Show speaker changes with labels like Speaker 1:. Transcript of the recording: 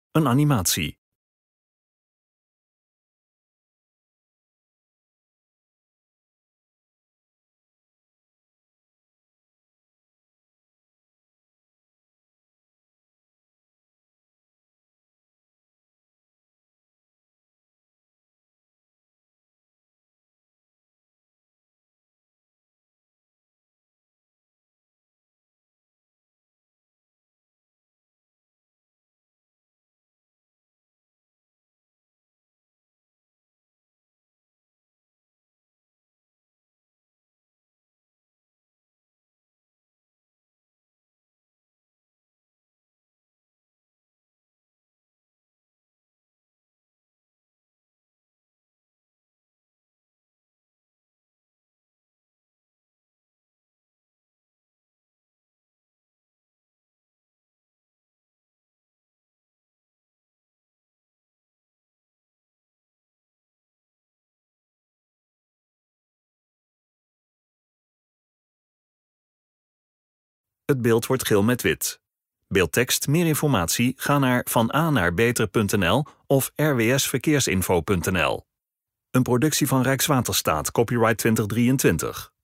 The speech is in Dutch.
Speaker 1: een animatie. Het beeld wordt geel met wit. Beeldtekst, meer informatie, ga naar vanaarbeter.nl of rwsverkeersinfo.nl. Een productie van Rijkswaterstaat, copyright 2023.